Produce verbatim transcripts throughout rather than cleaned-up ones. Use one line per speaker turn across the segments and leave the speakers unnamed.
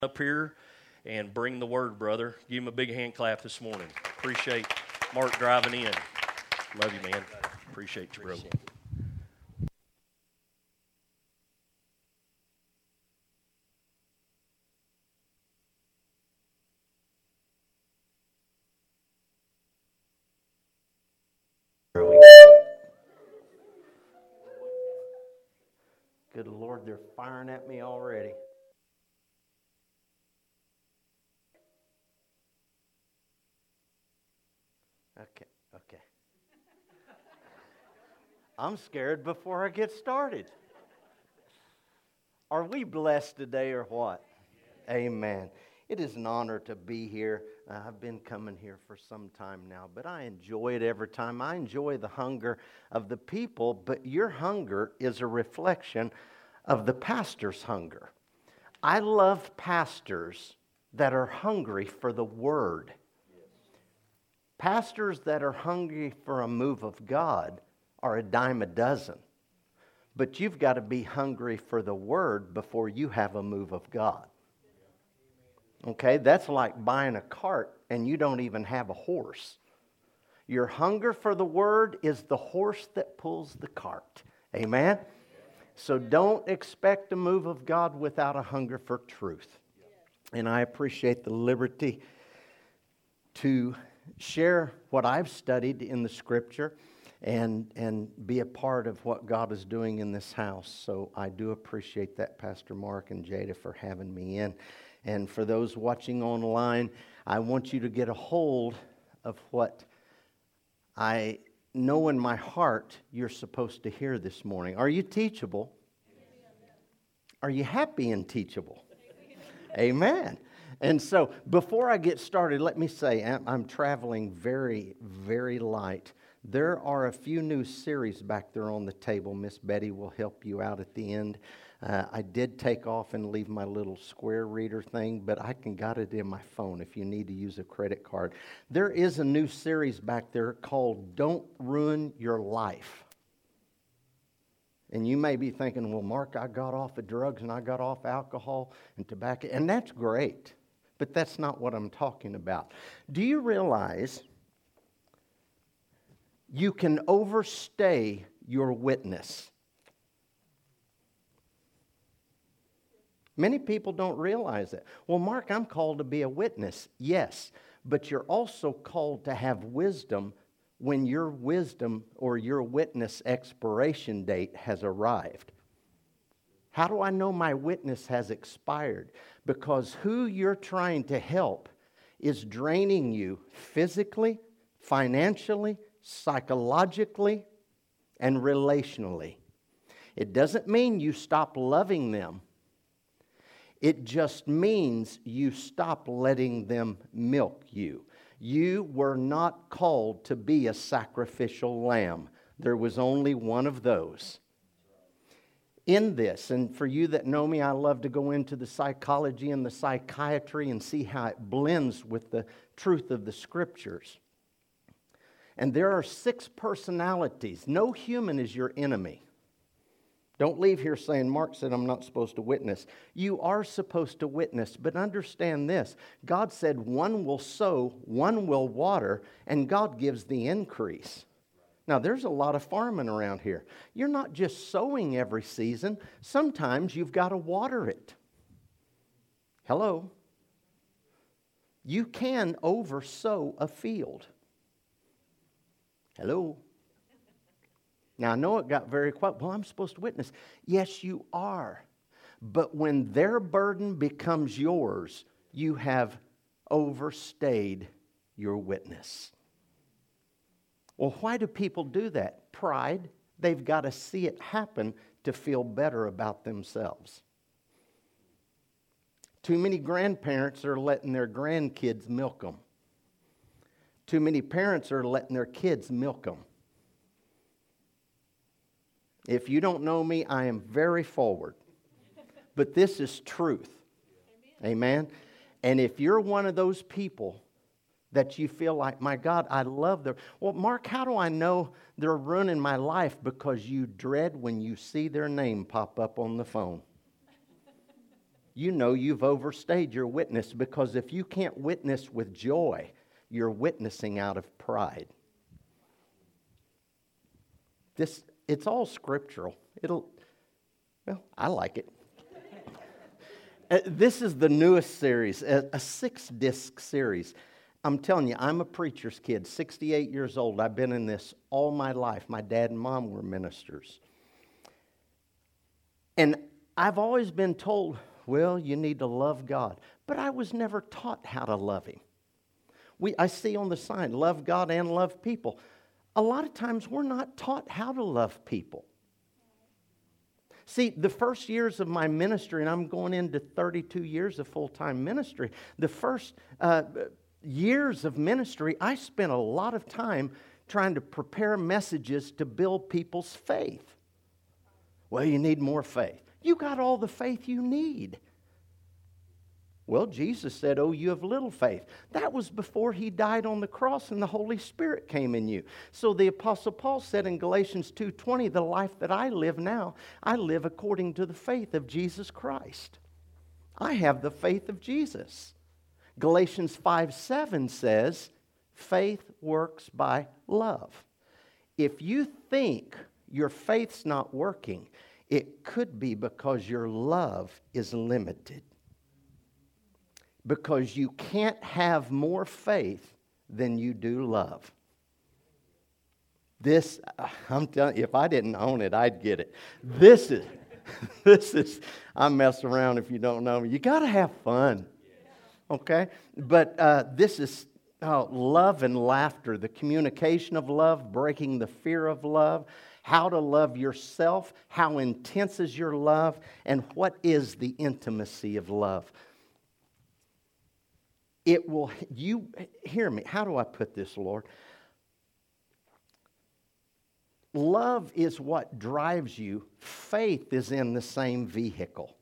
up here and bring the word, brother. Give him a big hand clap this morning. Appreciate Mark driving in. Love you, man. Appreciate you, brother.
Good Lord, they're firing at me already. Okay, okay. I'm scared before I get started. Are we blessed today or what? Amen. It is an honor to be here. Uh, I've been coming here for some time now, but I enjoy it every time. I enjoy the hunger of the people, but your hunger is a reflection of the pastor's hunger. I love pastors that are hungry for the Word. Pastors that are hungry for a move of God are a dime a dozen. But you've got to be hungry for the Word before you have a move of God. Okay, that's like buying a cart and you don't even have a horse. Your hunger for the Word is the horse that pulls the cart. Amen? So don't expect a move of God without a hunger for truth. And I appreciate the liberty to share what I've studied in the Scripture and, and be a part of what God is doing in this house. So I do appreciate that, Pastor Mark and Jada, for having me in. And for those watching online, I want you to get a hold of what I know in my heart you're supposed to hear this morning. Are you teachable? Are you happy and teachable? Amen. And so before I get started, let me say I'm, I'm traveling very, very light. There are a few new series back there on the table. Miss Betty will help you out at the end. Uh, I did take off and leave my little square reader thing, but I can got it in my phone if you need to use a credit card. There is a new series back there called Don't Ruin Your Life. And you may be thinking, well, Mark, I got off of drugs and I got off alcohol and tobacco, and that's great, but that's not what I'm talking about. Do you realize you can overstay your witness? Many people don't realize that. Well, Mark, I'm called to be a witness. Yes, but you're also called to have wisdom when your wisdom or your witness expiration date has arrived. How do I know my witness has expired? Because who you're trying to help is draining you physically, financially, psychologically, and relationally. It doesn't mean you stop loving them. It just means you stop letting them milk you. You were not called to be a sacrificial lamb. There was only one of those. In this, and for you that know me, I love to go into the psychology and the psychiatry and see how it blends with the truth of the Scriptures. And there are six personalities. No human is your enemy. Don't leave here saying, Mark said I'm not supposed to witness. You are supposed to witness, but understand this. God said one will sow, one will water, and God gives the increase. Now, there's a lot of farming around here. You're not just sowing every season. Sometimes you've got to water it. Hello? You can oversow a field. Hello? Now, I know it got very quiet. Well, I'm supposed to witness. Yes, you are. But when their burden becomes yours, you have overstayed your witness. Well, why do people do that? Pride. They've got to see it happen to feel better about themselves. Too many grandparents are letting their grandkids milk them. Too many parents are letting their kids milk them. If you don't know me, I am very forward. But this is truth. Amen. Amen. And if you're one of those people that you feel like, my God, I love them. Well, Mark, how do I know they're ruining my life? Because you dread when you see their name pop up on the phone. you know you've overstayed your witness, because if you can't witness with joy, you're witnessing out of pride. This, it's all scriptural. It'll, well, I like it. uh, this is the newest series, a, a six-disc series. I'm telling you, I'm a preacher's kid, sixty-eight years old. I've been in this all my life. My dad and mom were ministers. And I've always been told, well, you need to love God. But I was never taught how to love Him. We, I see on the sign, love God and love people. A lot of times we're not taught how to love people. See, the first years of my ministry, and I'm going into thirty-two years of full-time ministry, the first uh, years of ministry, I spent a lot of time trying to prepare messages to build people's faith. Well, you need more faith. You got all the faith you need. Well, Jesus said, oh, you have little faith. That was before He died on the cross and the Holy Spirit came in you. So the Apostle Paul said in Galatians two twenty, the life that I live now, I live according to the faith of Jesus Christ. I have the faith of Jesus. Galatians five seven says, faith works by love. If you think your faith's not working, it could be because your love is limited. Because you can't have more faith than you do love. This, I'm telling you, if I didn't own it, I'd get it. This is, this is, I mess around if you don't know me. You got to have fun, okay? But uh, this is oh, love and laughter, the communication of love, breaking the fear of love, how to love yourself, how intense is your love, and what is the intimacy of love. It will, you, hear me, how do I put this, Lord? Love is what drives you. Faith is in the same vehicle.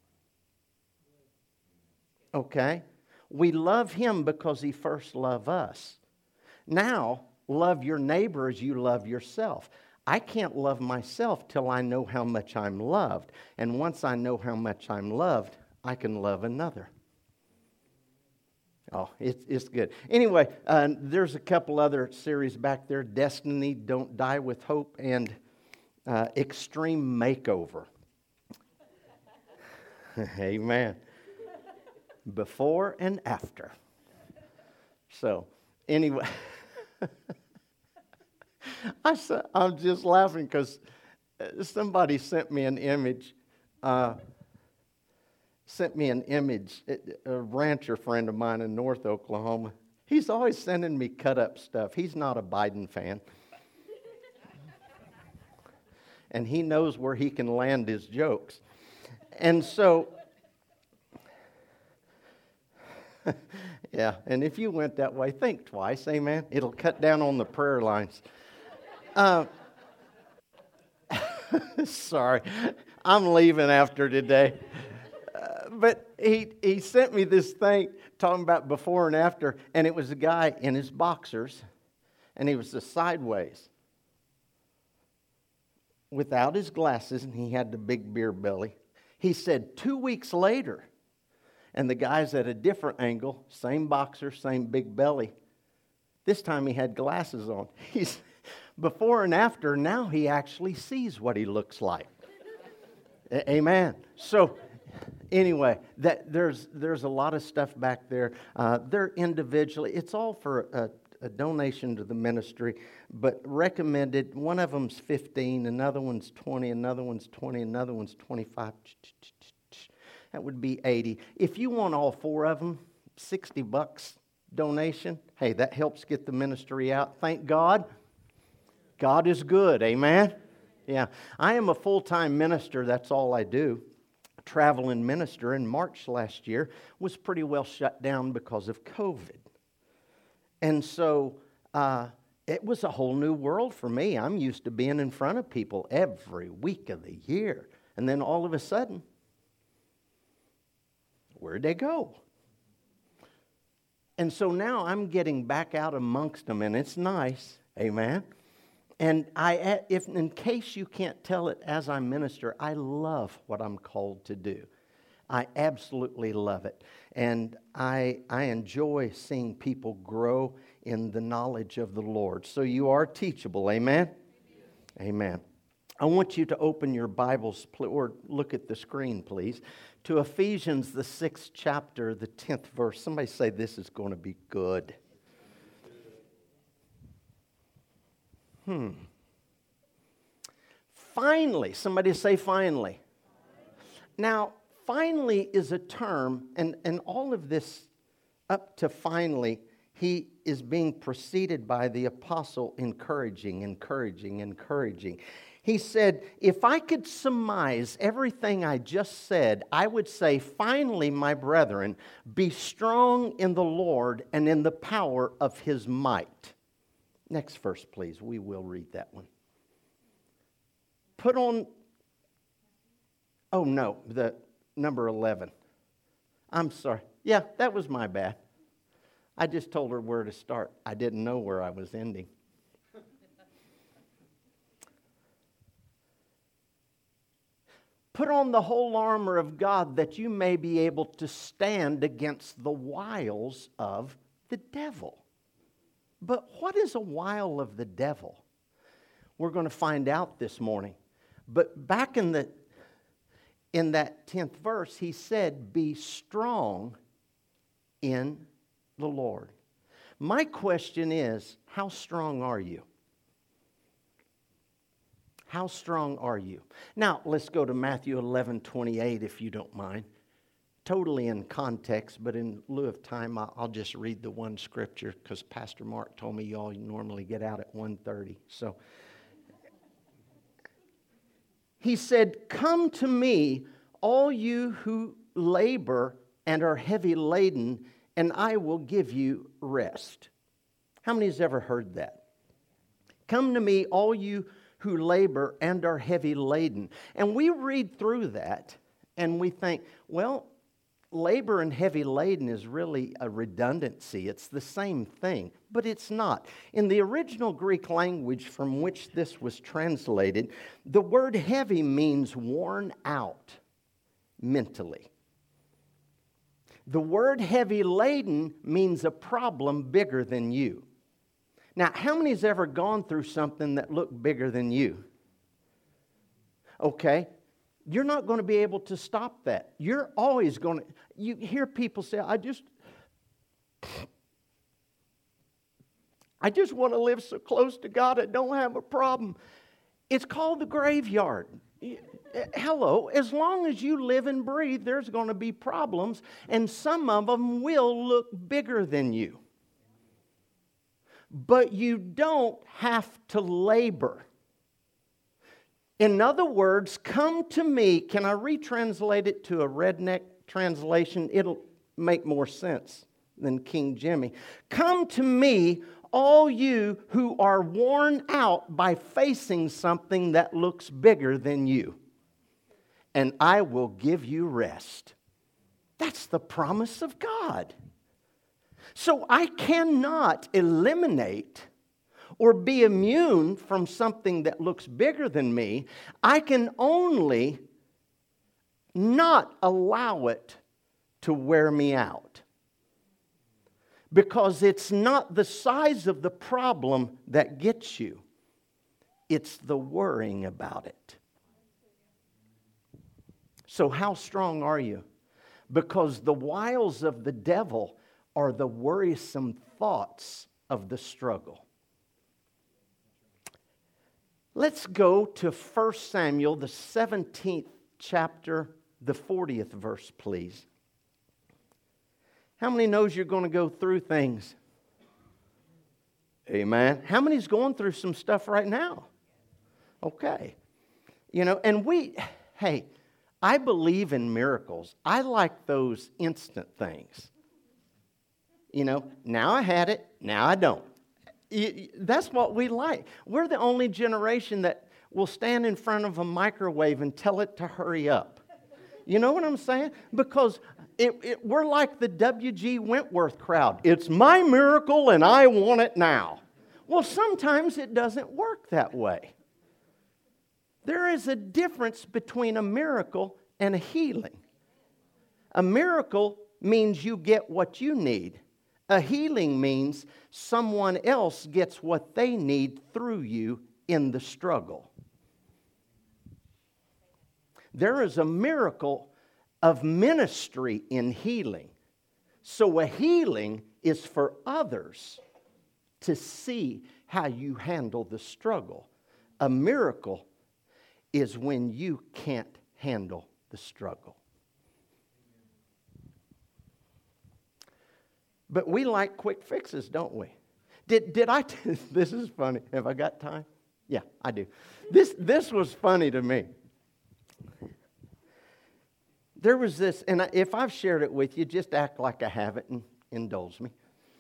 Okay? We love Him because He first loved us. Now, love your neighbor as you love yourself. I can't love myself till I know how much I'm loved. And once I know how much I'm loved, I can love another. Oh, it's, it's good. Anyway, uh, there's a couple other series back there. Destiny, Don't Die with Hope, and uh, Extreme Makeover. Amen. Before and after. So, anyway, I, I'm just laughing because somebody sent me an image. Uh, sent me an image, a rancher friend of mine in North Oklahoma. He's always sending me cut-up stuff. He's not a Biden fan. And he knows where he can land his jokes. And so, yeah, and if you went that way, think twice, amen? It'll cut down on the prayer lines. Uh, sorry, I'm leaving after today. But he, he sent me this thing talking about before and after, and it was a guy in his boxers, and he was the sideways without his glasses, and he had the big beer belly. He said two weeks later, and the guy's at a different angle, same boxer, same big belly. This time he had glasses on. He's before and after, now he actually sees what he looks like. A- Amen. So, anyway, that there's there's a lot of stuff back there. Uh, they're individually. It's all for a, a donation to the ministry, but recommended. One of them's fifteen, another one's twenty, another one's twenty, another one's twenty-five. That would be eighty. If you want all four of them, sixty bucks donation. Hey, that helps get the ministry out. Thank God. God is good. Amen. Yeah, I am a full-time minister. That's all I do. Traveling minister in March last year was pretty well shut down because of COVID. And so uh, it was a whole new world for me. I'm used to being in front of people every week of the year. And then all of a sudden, where'd they go? And so now I'm getting back out amongst them, and it's nice. Amen. And I, if in case you can't tell it as I minister, I love what I'm called to do. I absolutely love it. And I, I enjoy seeing people grow in the knowledge of the Lord. So you are teachable, amen? Amen. Amen. I want you to open your Bibles, or look at the screen, please, to Ephesians, the sixth chapter, the tenth verse. Somebody say this is going to be good. Hmm. Finally, somebody say finally. Now, finally is a term, and, and all of this up to finally, he is being preceded by the apostle encouraging, encouraging, encouraging. He said, if I could surmise everything I just said, I would say, finally, my brethren, be strong in the Lord and in the power of His might. Next verse, please. We will read that one. Put on, oh no, the number eleven. I'm sorry. Yeah, that was my bad. I just told her where to start. I didn't know where I was ending. Put on the whole armor of God that you may be able to stand against the wiles of the devil. But what is a wile of the devil? We're going to find out this morning. But back in the in that tenth verse, he said, be strong in the Lord. My question is, how strong are you? How strong are you? Now, let's go to Matthew eleven twenty-eight, if you don't mind. Totally in context, but in lieu of time, I'll just read the one scripture because Pastor Mark told me y'all normally get out at one thirty. So, he said, come to me, all you who labor and are heavy laden, and I will give you rest. How many has ever heard that? Come to me, all you who labor and are heavy laden. And we read through that and we think, well, labor and heavy laden is really a redundancy. It's the same thing, but it's not. In the original Greek language from which this was translated, the word heavy means worn out mentally. The word heavy laden means a problem bigger than you. Now, how many has ever gone through something that looked bigger than you? Okay, you're not going to be able to stop that. You're always going to, you hear people say, I just, I just want to live so close to God I don't have a problem. It's called the graveyard. Hello, as long as you live and breathe, there's going to be problems, and some of them will look bigger than you. But you don't have to labor. In other words, come to me. Can I retranslate it to a redneck translation? It'll make more sense than King Jimmy. Come to me, all you who are worn out by facing something that looks bigger than you, and I will give you rest. That's the promise of God. So I cannot eliminate or be immune from something that looks bigger than me. I can only not allow it to wear me out. Because it's not the size of the problem that gets you. It's the worrying about it. So how strong are you? Because the wiles of the devil are the worrisome thoughts of the struggle. Let's go to First Samuel, the seventeenth chapter, the fortieth verse, please. How many knows you're going to go through things? Amen. How many's going through some stuff right now? Okay. You know, and we, hey, I believe in miracles. I like those instant things. You know, now I had it, now I don't. That's what we like. We're the only generation that will stand in front of a microwave and tell it to hurry up. You know what I'm saying? Because it, it, we're like the W G Wentworth crowd. It's my miracle and I want it now. Well, sometimes it doesn't work that way. There is a difference between a miracle and a healing. A miracle means you get what you need. A healing means someone else gets what they need through you in the struggle. There is a miracle of ministry in healing. So a healing is for others to see how you handle the struggle. A miracle is when you can't handle the struggle. But we like quick fixes, don't we? Did did I? T- this is funny. Have I got time? Yeah, I do. This this was funny to me. There was this, and if I've shared it with you, just act like I haven't and indulge me.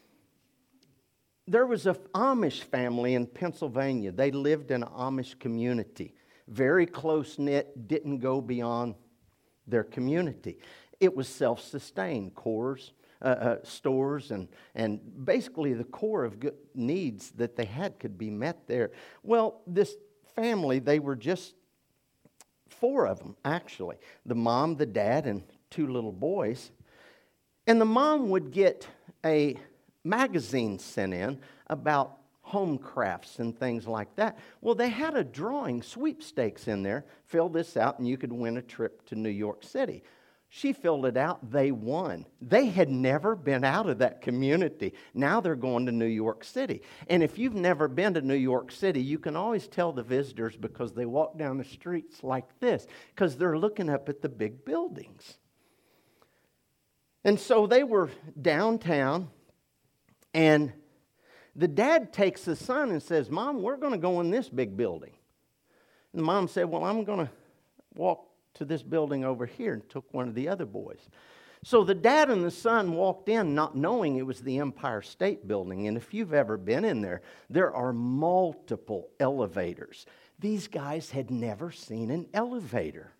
There was an Amish family in Pennsylvania. They lived in an Amish community. Very close-knit, didn't go beyond their community. It was self-sustained, cores, uh, uh, stores, and, and basically the core of good needs that they had could be met there. Well, this family, they were just four of them, actually. The mom, the dad, and two little boys. And the mom would get a magazine sent in about home crafts and things like that. Well, they had a drawing sweepstakes in there. Fill this out and you could win a trip to New York City. She filled it out. They won. They had never been out of that community. Now they're going to New York City. And if you've never been to New York City, you can always tell the visitors because they walk down the streets like this because they're looking up at the big buildings. And so they were downtown, and the dad takes the son and says, Mom, we're going to go in this big building. And the mom said, well, I'm going to walk to this building over here, and took one of the other boys. So the dad and the son walked in not knowing it was the Empire State Building. And if you've ever been in there, there are multiple elevators. These guys had never seen an elevator.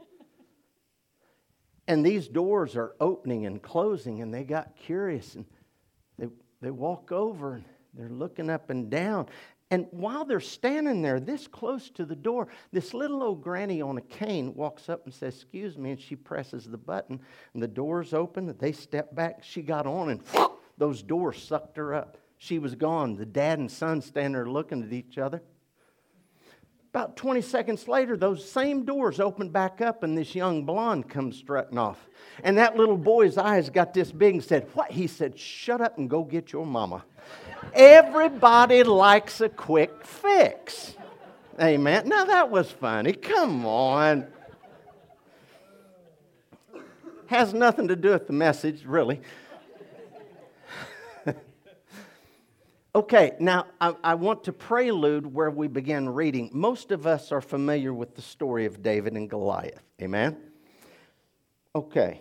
And these doors are opening and closing, and they got curious, and they, they walk over, and they're looking up and down. And while they're standing there this close to the door, this little old granny on a cane walks up and says, excuse me, and she presses the button, and the doors open, they step back. She got on, and whoosh, those doors sucked her up. She was gone. The dad and son standing there looking at each other. About twenty seconds later, those same doors open back up, and this young blonde comes strutting off. And that little boy's eyes got this big and said, what? He said, shut up and go get your mama. Everybody likes a quick fix. Amen. Now that was funny. Come on. Has nothing to do with the message, really. Okay, now I, I want to prelude where we began reading. Most of us are familiar with the story of David and Goliath. Amen? Okay.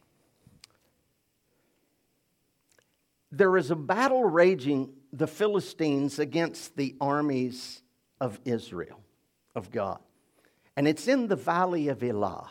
There is a battle raging, the Philistines against the armies of Israel, of God. And it's in the valley of Elah.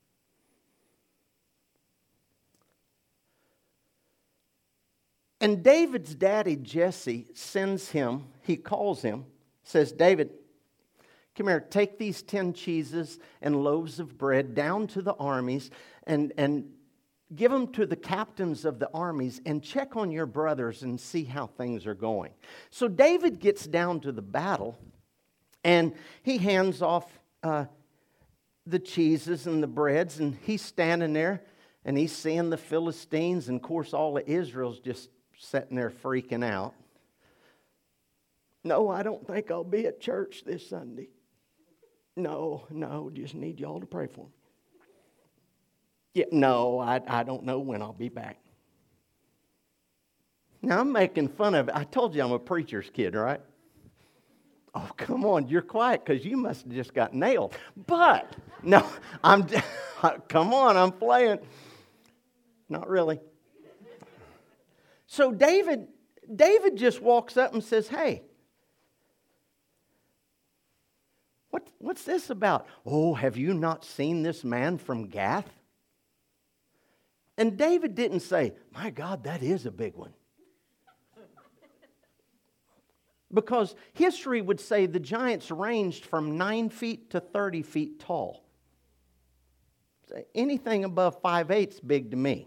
And David's daddy, Jesse, sends him, he calls him, says, David, come here, take these ten cheeses and loaves of bread down to the armies and, and give them to the captains of the armies and check on your brothers and see how things are going. So David gets down to the battle and he hands off uh, the cheeses and the breads, and he's standing there and he's seeing the Philistines, and of course all of Israel's just sitting there freaking out. No, I don't think I'll be at church this Sunday. No, no, just need y'all to pray for me. Yeah, no, I, I don't know when I'll be back. Now, I'm making fun of it. I told you I'm a preacher's kid, right? Oh, come on, you're quiet because you must have just got nailed. But, no, I'm, come on, I'm playing. Not really. So David, David just walks up and says, hey, what, what's this about? Oh, have you not seen this man from Gath? And David didn't say, my God, that is a big one. Because history would say the giants ranged from nine feet to thirty feet tall. Anything above five eight's big to me.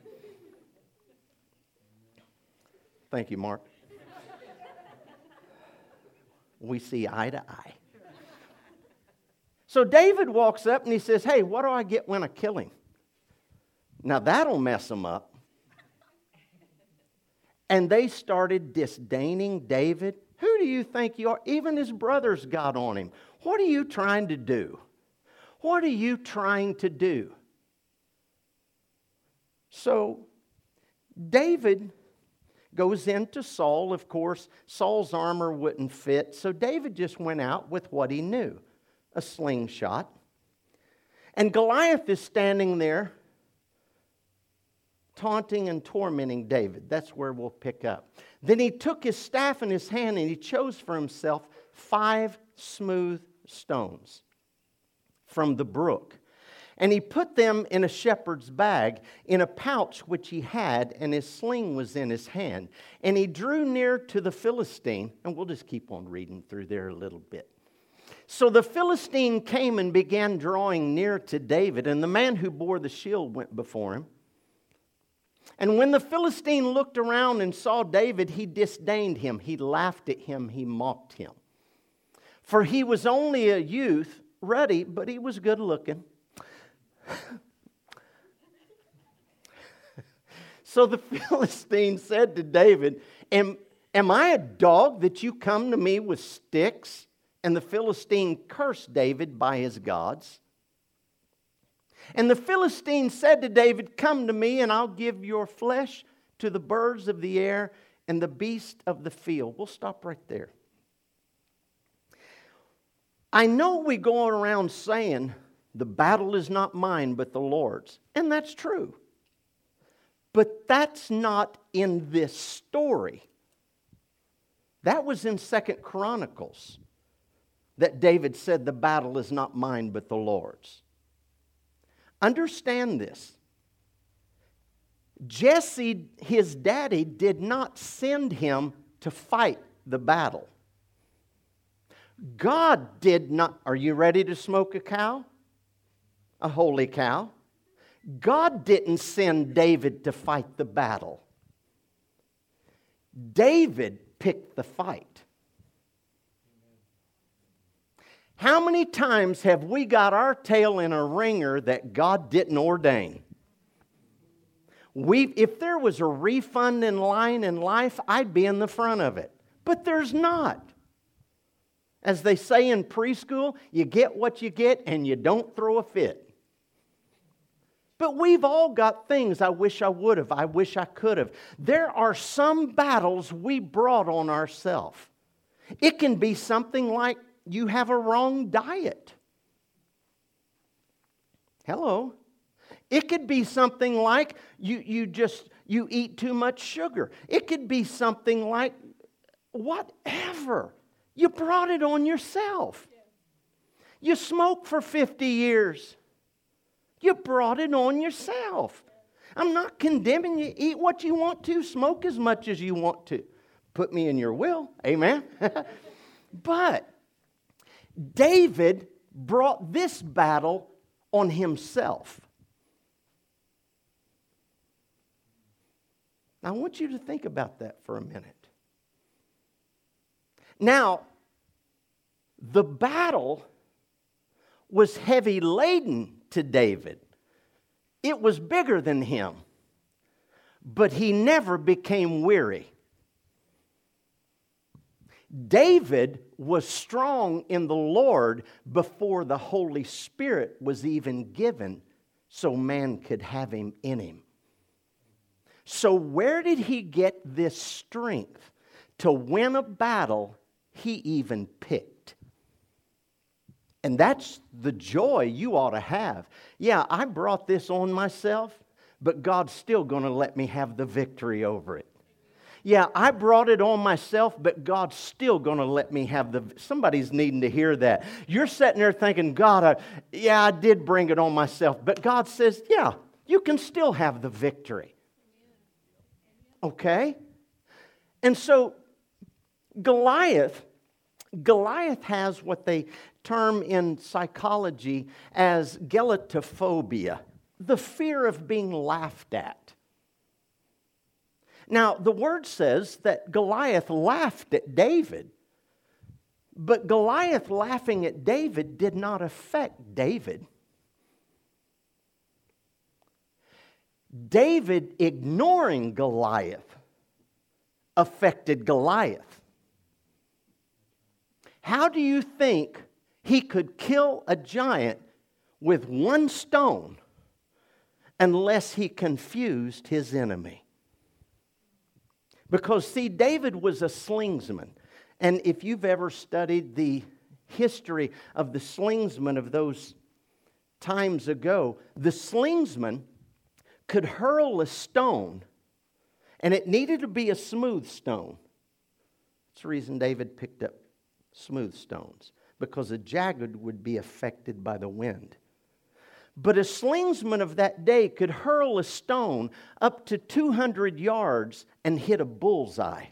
Thank you, Mark. We see eye to eye. So David walks up and he says, hey, what do I get when I kill him? Now that'll mess him up. And they started disdaining David. Who do you think you are? Even his brothers got on him. What are you trying to do? What are you trying to do? So David goes into Saul. Of course, Saul's armor wouldn't fit. So David just went out with what he knew, a slingshot. And Goliath is standing there taunting and tormenting David. That's where we'll pick up. Then he took his staff in his hand and he chose for himself five smooth stones from the brook. And he put them in a shepherd's bag, in a pouch which he had, and his sling was in his hand. And he drew near to the Philistine, and we'll just keep on reading through there a little bit. So the Philistine came and began drawing near to David, and the man who bore the shield went before him. And when the Philistine looked around and saw David, he disdained him. He laughed at him. He mocked him. For he was only a youth, ruddy, but he was good looking. So the Philistine said to David, am, am I a dog that you come to me with sticks? And the Philistine cursed David by his gods. And the Philistine said to David, come to me and I'll give your flesh to the birds of the air and the beasts of the field. We'll stop right there. I know we go around saying the battle is not mine but the Lord's. And that's true. But that's not in this story. That was in Second Chronicles that David said the battle is not mine but the Lord's. Understand this. Jesse, his daddy, did not send him to fight the battle. God did not. Are you ready to smoke a cow? A holy cow? God didn't send David to fight the battle. David picked the fight. How many times have we got our tail in a ringer that God didn't ordain? We, if there was a refund in line in life, I'd be in the front of it. But there's not. As they say in preschool, you get what you get and you don't throw a fit. But we've all got things I wish I would have, I wish I could have. There are some battles we brought on ourselves. It can be something like you have a wrong diet. Hello. It could be something like you, you just you eat too much sugar. It could be something like whatever. You brought it on yourself. You smoked for fifty years. You brought it on yourself. I'm not condemning you. Eat what you want to. Smoke as much as you want to. Put me in your will. Amen. But David brought this battle on himself. I want you to think about that for a minute. Now, the battle was heavy laden to David. It was bigger than him. But he never became weary. David was strong in the Lord before the Holy Spirit was even given so man could have him in him. So where did he get this strength to win a battle he even picked? And that's the joy you ought to have. Yeah, I brought this on myself, but God's still going to let me have the victory over it. Yeah, I brought it on myself, but God's still going to let me have the... Somebody's needing to hear that. You're sitting there thinking, God, I, yeah, I did bring it on myself. But God says, yeah, you can still have the victory. Okay? And so Goliath Goliath has what they term in psychology as gelatophobia, the fear of being laughed at. Now, the word says that Goliath laughed at David, but Goliath laughing at David did not affect David. David ignoring Goliath affected Goliath. How do you think he could kill a giant with one stone unless he confused his enemy? Because, see, David was a slingsman. And if you've ever studied the history of the slingsman of those times ago, the slingsman could hurl a stone, and it needed to be a smooth stone. That's the reason David picked up smooth stones, because a jagged would be affected by the wind. But a slingsman of that day could hurl a stone up to two hundred yards and hit a bullseye.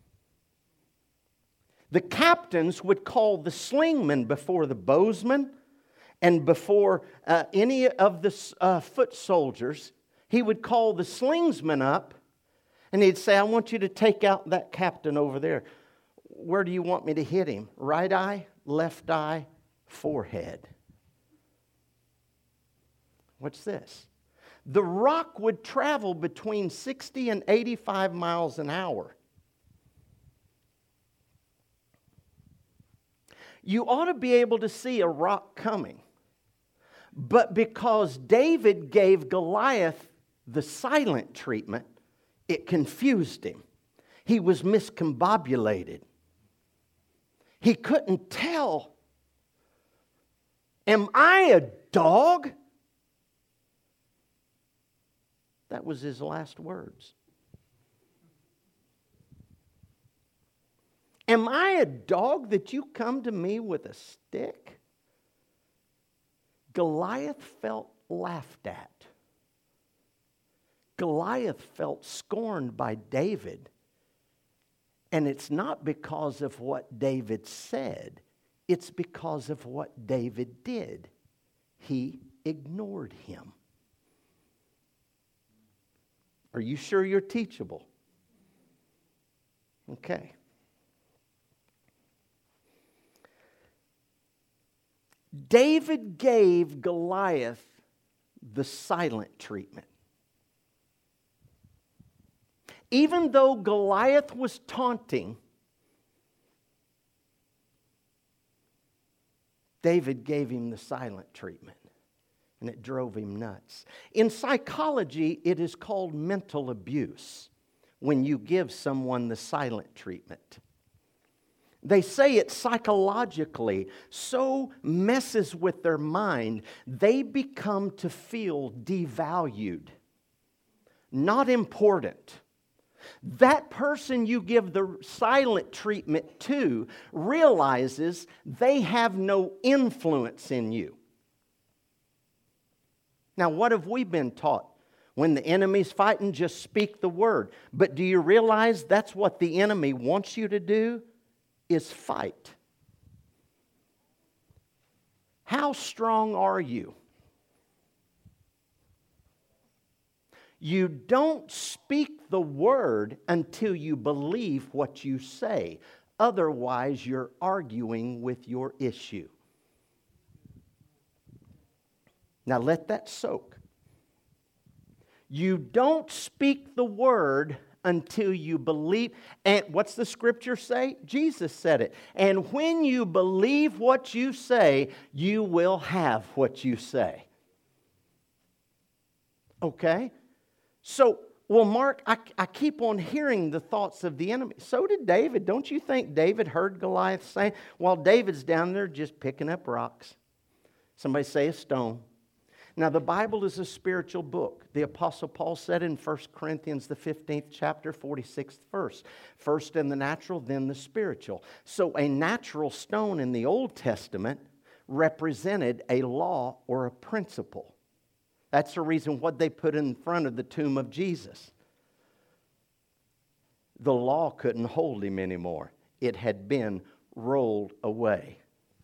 The captains would call the slingman before the bowsman and before uh, any of the uh, foot soldiers. He would call the slingsman up and he'd say, I want you to take out that captain over there. Where do you want me to hit him? Right eye, left eye, forehead. What's this? The rock would travel between sixty and eighty-five miles an hour. You ought to be able to see a rock coming. But because David gave Goliath the silent treatment, it confused him. He was miscombobulated. He couldn't tell. Am I a dog? That was his last words. Am I a dog that you come to me with a stick? Goliath felt laughed at. Goliath felt scorned by David. And it's not because of what David said. It's because of what David did. He ignored him. Are you sure you're teachable? Okay. David gave Goliath the silent treatment. Even though Goliath was taunting, David gave him the silent treatment, and it drove him nuts. In psychology, it is called mental abuse when you give someone the silent treatment. They say it psychologically so messes with their mind, they become to feel devalued, not important. That person you give the silent treatment to realizes they have no influence in you. Now, what have we been taught? When the enemy's fighting, just speak the word. But do you realize that's what the enemy wants you to do? Is fight. How strong are you? You don't speak the word until you believe what you say. Otherwise, you're arguing with your issue. Now let that soak. You don't speak the word until you believe. And what's the scripture say? Jesus said it. And when you believe what you say, you will have what you say. Okay? So, well, Mark, I, I keep on hearing the thoughts of the enemy. So did David. Don't you think David heard Goliath saying, while David's down there just picking up rocks? Somebody say a stone. Now, the Bible is a spiritual book. The Apostle Paul said in First Corinthians, the fifteenth chapter, forty-sixth verse, first in the natural, then the spiritual. So a natural stone in the Old Testament represented a law or a principle. That's the reason what they put in front of the tomb of Jesus. The law couldn't hold him anymore. It had been rolled away.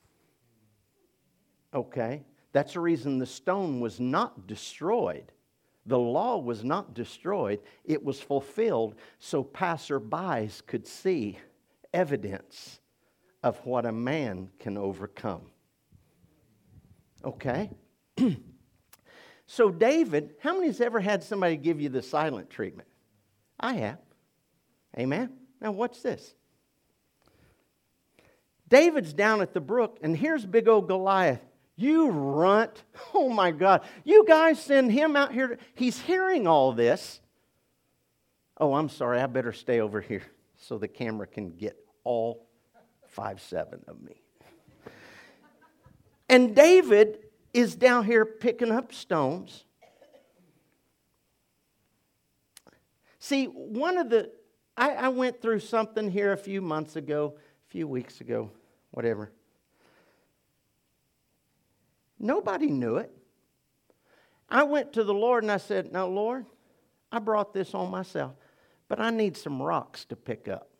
Okay? That's the reason the stone was not destroyed. The law was not destroyed. It was fulfilled so passerbys could see evidence of what a man can overcome. Okay? So David, how many's ever had somebody give you the silent treatment? I have. Amen? Now watch this. David's down at the brook, and here's big old Goliath. You runt. Oh my God. You guys send him out here. He's hearing all this. Oh, I'm sorry. I better stay over here so the camera can get all five seven of me. And David is down here picking up stones. See, one of the, I, I went through something here a few months ago, a few weeks ago, whatever. Nobody knew it. I went to the Lord and I said, "Now, Lord, I brought this on myself, but I need some rocks to pick up."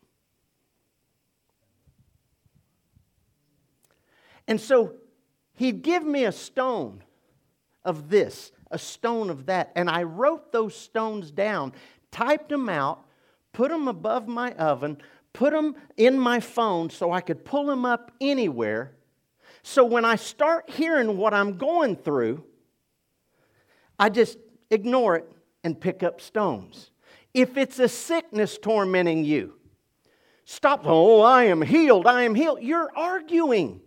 And so he'd give me a stone of this, a stone of that, and I wrote those stones down, typed them out, put them above my oven, put them in my phone so I could pull them up anywhere. So when I start hearing what I'm going through, I just ignore it and pick up stones. If it's a sickness tormenting you, stop, "Oh, I am healed, I am healed." You're arguing.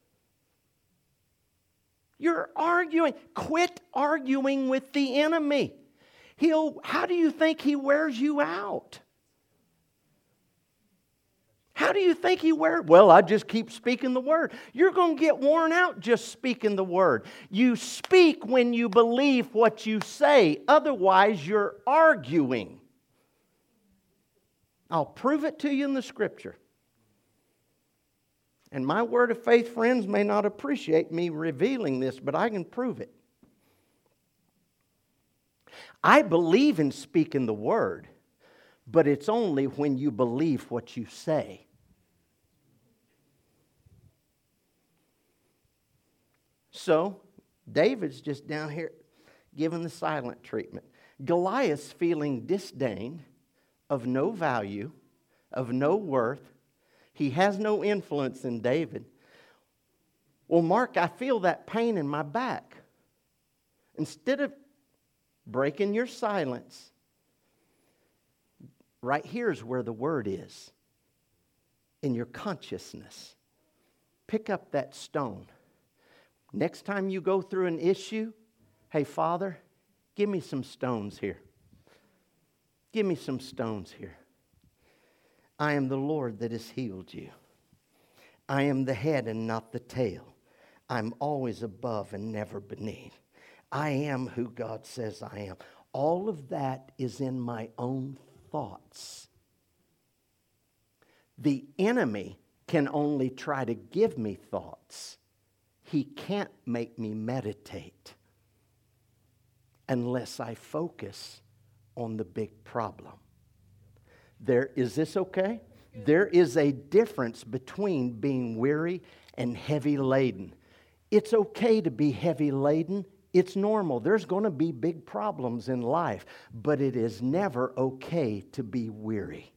You're arguing. Quit arguing with the enemy. He'll, how do you think he wears you out? How do you think he wears? Well, I just keep speaking the word. You're going to get worn out just speaking the word. You speak when you believe what you say. Otherwise, you're arguing. I'll prove it to you in the Scripture. And my word of faith friends may not appreciate me revealing this, but I can prove it. I believe in speaking the word, but it's only when you believe what you say. So, David's just down here giving the silent treatment. Goliath's feeling disdain, of no value, of no worth. He has no influence in David. Well, Mark, I feel that pain in my back. Instead of breaking your silence, right here is where the word is. In your consciousness. Pick up that stone. Next time you go through an issue, "Hey, Father, give me some stones here. Give me some stones here. I am the Lord that has healed you. I am the head and not the tail. I'm always above and never beneath. I am who God says I am." All of that is in my own thoughts. The enemy can only try to give me thoughts. He can't make me meditate unless I focus on the big problem. There, is this okay? There is a difference between being weary and heavy laden. It's okay to be heavy laden. It's normal. There's going to be big problems in life, but it is never okay to be weary.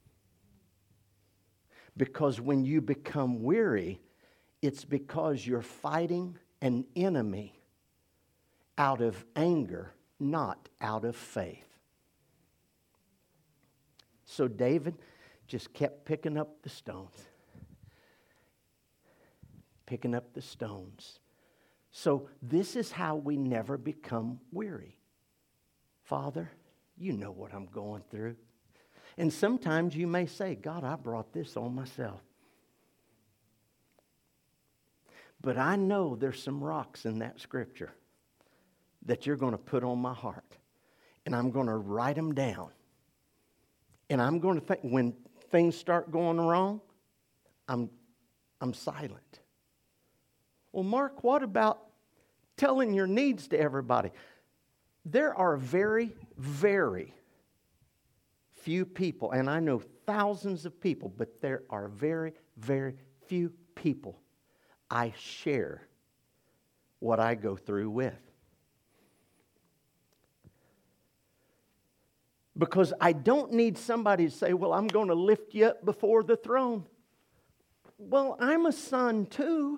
Because when you become weary, it's because you're fighting an enemy out of anger, not out of faith. So David just kept picking up the stones. Picking up the stones. So this is how we never become weary. Father, you know what I'm going through. And sometimes you may say, "God, I brought this on myself. But I know there's some rocks in that scripture that you're going to put on my heart. And I'm going to write them down. And I'm going to think, when things start going wrong, I'm, I'm silent." Well, Mark, what about telling your needs to everybody? There are very, very few people, and I know thousands of people, but there are very, very few people I share what I go through with. Because I don't need somebody to say, well, I'm going to lift you up before the throne. Well, I'm a son too.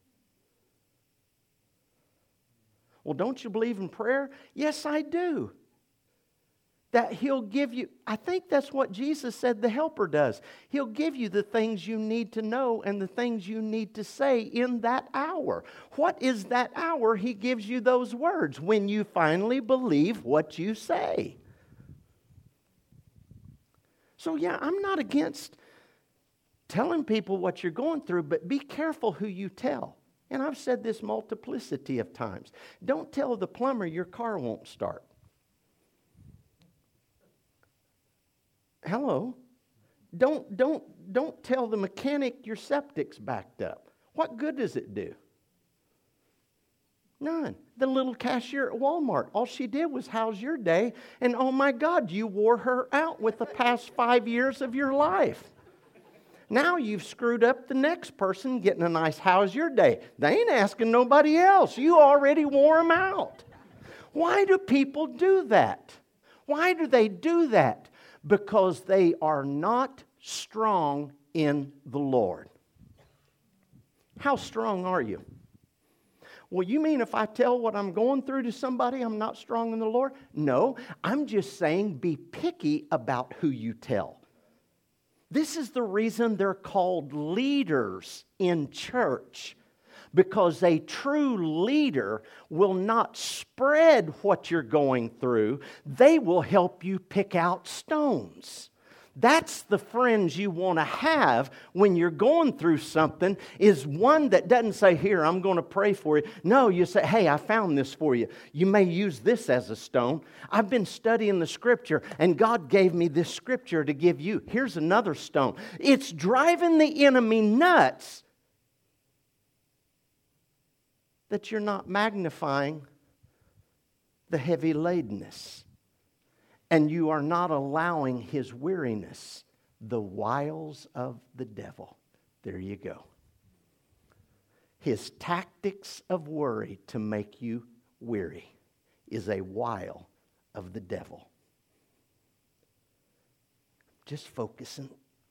Well, don't you believe in prayer? Yes, I do. That He'll give you, I think that's what Jesus said the Helper does. He'll give you the things you need to know and the things you need to say in that hour. What is that hour? He gives you those words when you finally believe what you say. So yeah, I'm not against telling people what you're going through, but be careful who you tell. And I've said this multiplicity of times. Don't tell the plumber your car won't start. Hello? Don't, don't, don't tell the mechanic your septic's backed up. What good does it do? None. The little cashier at Walmart, all she did was how's your day? And oh my God, you wore her out with the past five years of your life. Now you've screwed up the next person getting a nice how's your day. They ain't asking nobody else. You already wore them out. Why do people do that? Why do they do that? Because they are not strong in the Lord. How strong are you? Well, you mean if I tell what I'm going through to somebody, I'm not strong in the Lord? No, I'm just saying be picky about who you tell. This is the reason they're called leaders in church. Because a true leader will not spread what you're going through. They will help you pick out stones. That's the friends you want to have when you're going through something, is one that doesn't say, here, I'm going to pray for you. No, you say, hey, I found this for you. You may use this as a stone. I've been studying the Scripture, and God gave me this Scripture to give you. Here's another stone. It's driving the enemy nuts that you're not magnifying the heavy ladenness. And you are not allowing his weariness, the wiles of the devil. There you go. His tactics of worry to make you weary is a wile of the devil. Just focusing.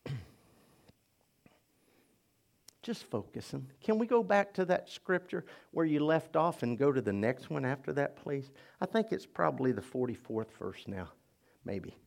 Just focusing. Can we go back to that scripture where you left off and go to the next one after that, please? I think it's probably the forty-fourth verse now. Maybe.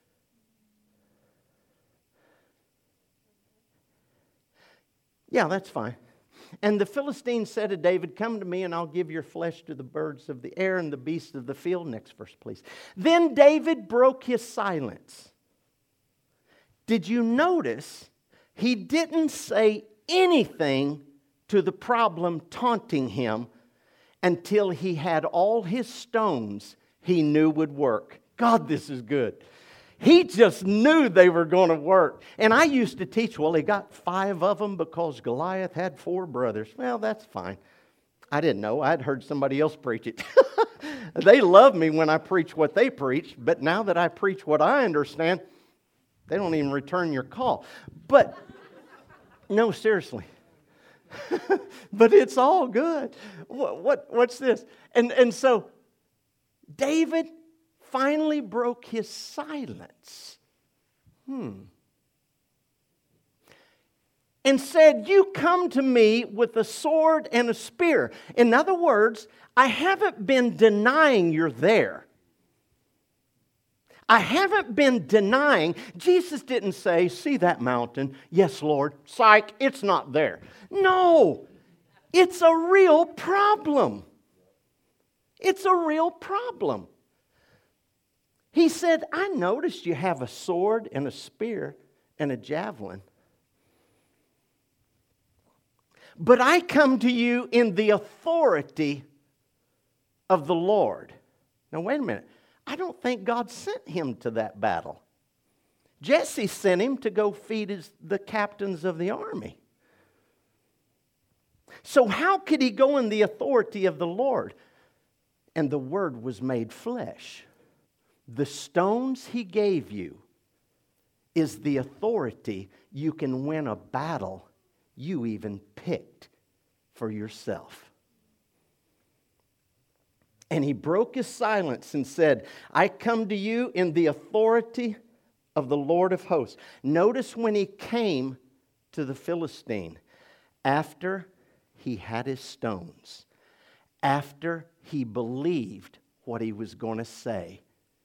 Yeah, that's fine. And the Philistines said to David, come to me and I'll give your flesh to the birds of the air and the beasts of the field. Next verse, please. Then David broke his silence. Did you notice he didn't say anything to the problem taunting him until he had all his stones he knew would work? God, this is good. He just knew they were going to work. And I used to teach, well, he got five of them because Goliath had four brothers. Well, that's fine. I didn't know. I'd heard somebody else preach it. They love me when I preach what they preach, but now that I preach what I understand, they don't even return your call. But, no, seriously. But it's all good. What, what what's this? And, and so, David finally broke his silence. Hmm. And said, you come to me with a sword and a spear. In other words, I haven't been denying you're there. I haven't been denying. Jesus didn't say, see that mountain? Yes, Lord. Psych, it's not there. No, it's a real problem. It's a real problem. He said, I noticed you have a sword and a spear and a javelin. But I come to you in the authority of the Lord. Now, wait a minute. I don't think God sent him to that battle. Jesse sent him to go feed his, the captains of the army. So how could he go in the authority of the Lord? And the Word was made flesh. The stones he gave you is the authority you can win a battle you even picked for yourself. And he broke his silence and said, I come to you in the authority of the Lord of hosts. Notice when he came to the Philistine, after he had his stones, after he believed what he was going to say,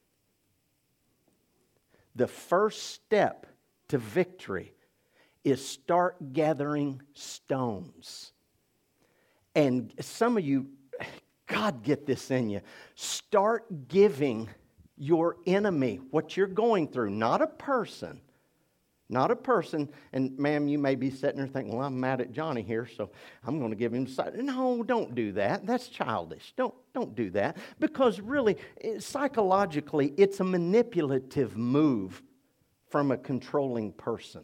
the first step to victory is start gathering stones. And some of you, God, get this in you. Start giving your enemy what you're going through, not a person. Not a person. And ma'am, you may be sitting there thinking, well, I'm mad at Johnny here, so I'm going to give him side. No, don't do that. That's childish. Don't, don't do that. Because really, it, psychologically, it's a manipulative move from a controlling person.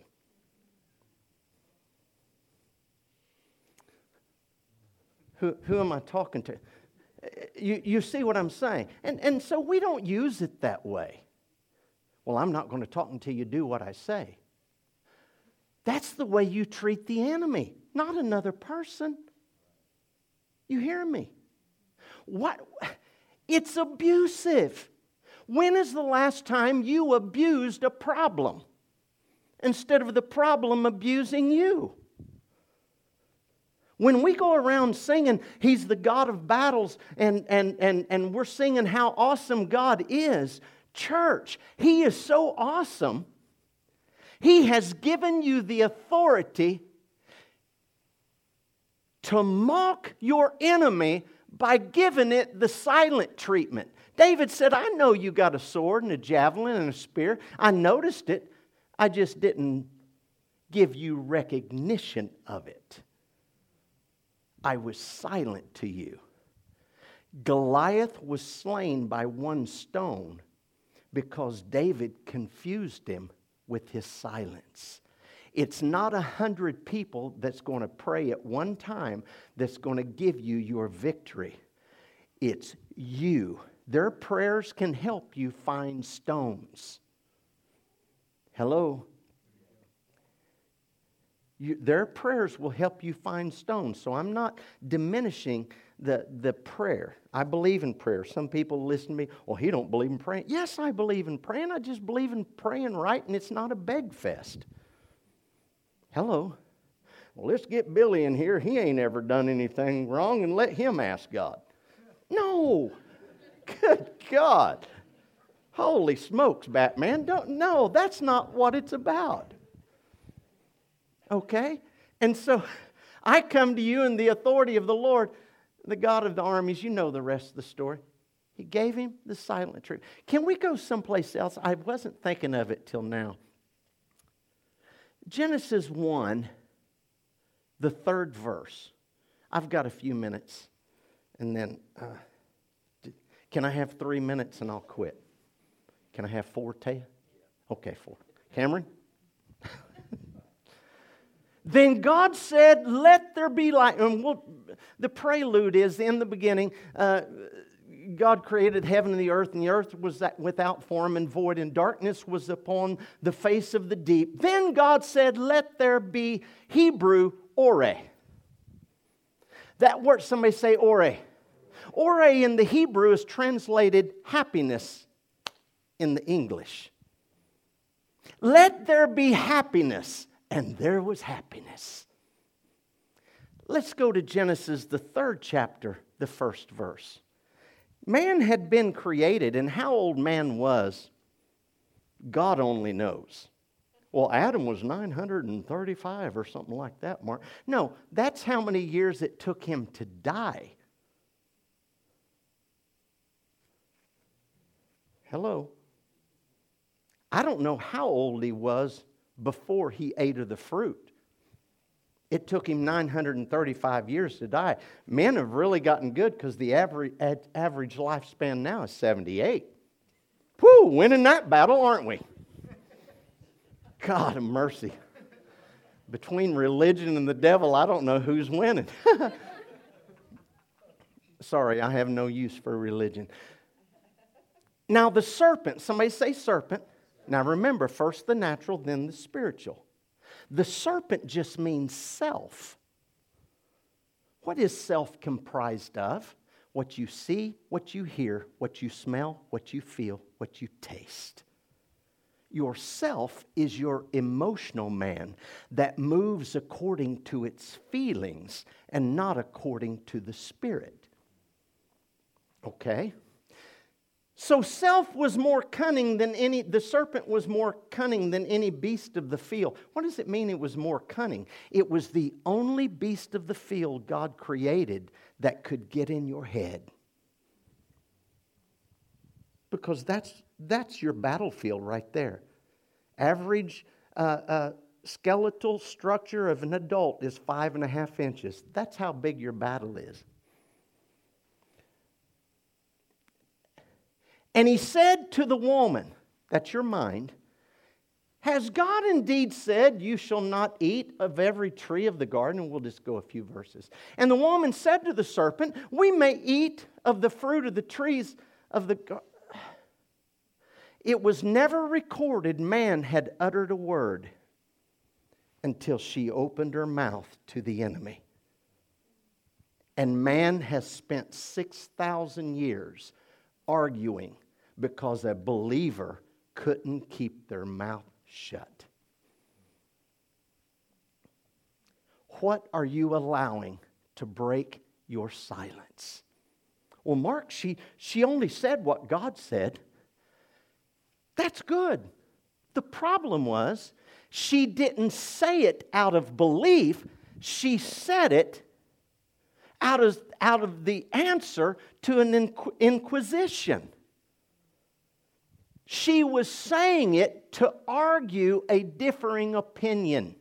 Who, who am I talking to? You, you see what I'm saying? And, and so we don't use it that way. Well, I'm not going to talk until you do what I say. That's the way you treat the enemy, not another person. You hear me? What? It's abusive. When is the last time you abused a problem instead of the problem abusing you? When we go around singing, He's the God of battles, and, and, and, and we're singing how awesome God is, church, He is so awesome. He has given you the authority to mock your enemy by giving it the silent treatment. David said, I know you got a sword and a javelin and a spear. I noticed it. I just didn't give you recognition of it. I was silent to you. Goliath was slain by one stone because David confused him with his silence. It's not a hundred people that's going to pray at one time that's going to give you your victory. It's you. Their prayers can help you find stones. Hello? You, their prayers will help you find stones. So I'm not diminishing the, the prayer. I believe in prayer. Some people listen to me, well, he don't believe in praying. Yes, I believe in praying. I just believe in praying right, and it's not a beg fest. Hello. Well, let's get Billy in here. He ain't ever done anything wrong, and let him ask God. No. Good God. Holy smokes, Batman. Don't, no, that's not what it's about. Okay? And so I come to you in the authority of the Lord, the God of the armies. You know the rest of the story. He gave him the silent truth. Can we go someplace else? I wasn't thinking of it till now. Genesis one, the third verse. I've got a few minutes. And then, uh, can I have three minutes and I'll quit? Can I have four, Taya? Okay, four. Cameron? Then God said, let there be light. And we'll, the prelude is in the beginning, uh, God created heaven and the earth, and the earth was without form and void, and darkness was upon the face of the deep. Then God said, let there be Hebrew Ore. That word, somebody say Ore. Ore in the Hebrew is translated happiness in the English. Let there be happiness. And there was happiness. Let's go to Genesis, the third chapter, the first verse. Man had been created, and how old man was, God only knows. Well, Adam was nine hundred thirty-five or something like that, Mark. No, that's how many years it took him to die. Hello. I don't know how old he was before he ate of the fruit. It took him nine hundred thirty-five years to die. Men have really gotten good because the average, average lifespan now is seventy-eight. Whew, winning that battle, aren't we? God of mercy. Between religion and the devil, I don't know who's winning. Sorry, I have no use for religion. Now the serpent, somebody say serpent. Now remember, first the natural, then the spiritual. The serpent just means self. What is self comprised of? What you see, what you hear, what you smell, what you feel, what you taste. Yourself is your emotional man that moves according to its feelings and not according to the Spirit. Okay? So self was more cunning than any, the serpent was more cunning than any beast of the field. What does it mean it was more cunning? It was the only beast of the field God created that could get in your head. Because that's that's your battlefield right there. Average uh, uh, skeletal structure of an adult is five and a half inches. That's how big your battle is. And he said to the woman, that's your mind, has God indeed said, you shall not eat of every tree of the garden? And we'll just go a few verses. And the woman said to the serpent, we may eat of the fruit of the trees of the garden. It was never recorded man had uttered a word until she opened her mouth to the enemy. And man has spent six thousand years arguing because a believer couldn't keep their mouth shut. What are you allowing to break your silence? Well, Mark, she, she only said what God said. That's good. The problem was she didn't say it out of belief. She said it out of, out of the answer to an inqu- inquisition. She was saying it to argue a differing opinion.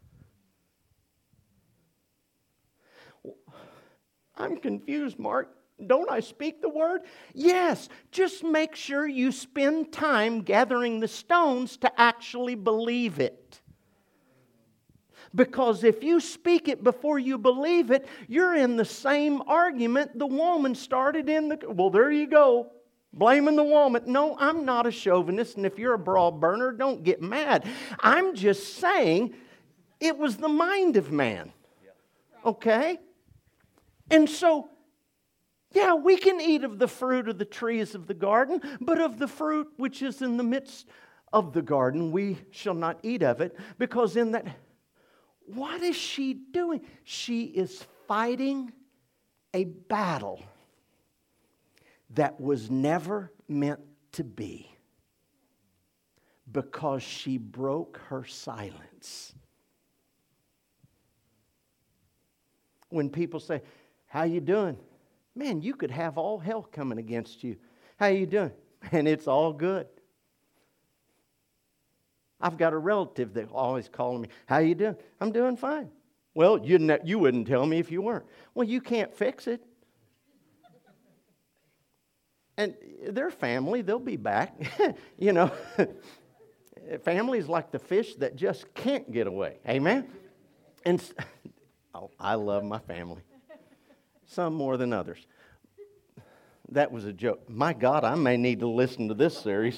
I'm confused, Mark. Don't I speak the word? Yes, just make sure you spend time gathering the stones to actually believe it. Because if you speak it before you believe it, you're in the same argument the woman started in the... Well, there you go, blaming the woman. No, I'm not a chauvinist, and if you're a broad burner, don't get mad. I'm just saying it was the mind of man. Okay? And so... yeah, we can eat of the fruit of the trees of the garden, but of the fruit which is in the midst of the garden, we shall not eat of it, because in that... What is she doing? She is fighting a battle that was never meant to be, because she broke her silence. When people say, how you doing? Man, you could have all hell coming against you. How you doing? And it's all good. I've got a relative that always calling me, how you doing? I'm doing fine. Well, you ne- you wouldn't tell me if you weren't. Well, you can't fix it. And they're family, they'll be back. You know, family's like the fish that just can't get away. Amen? And oh, I love my family. Some more than others. That was a joke. My God, I may need to listen to this series.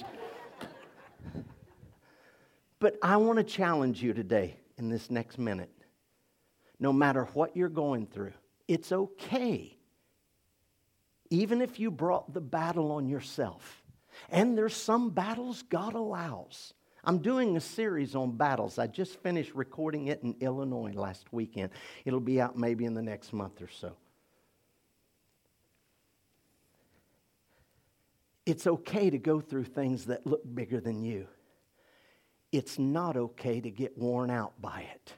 But I want to challenge you today in this next minute. No matter what you're going through, it's okay. Even if you brought the battle on yourself. And there's some battles God allows. I'm doing a series on battles. I just finished recording it in Illinois last weekend. It'll be out maybe in the next month or so. It's okay to go through things that look bigger than you. It's not okay to get worn out by it.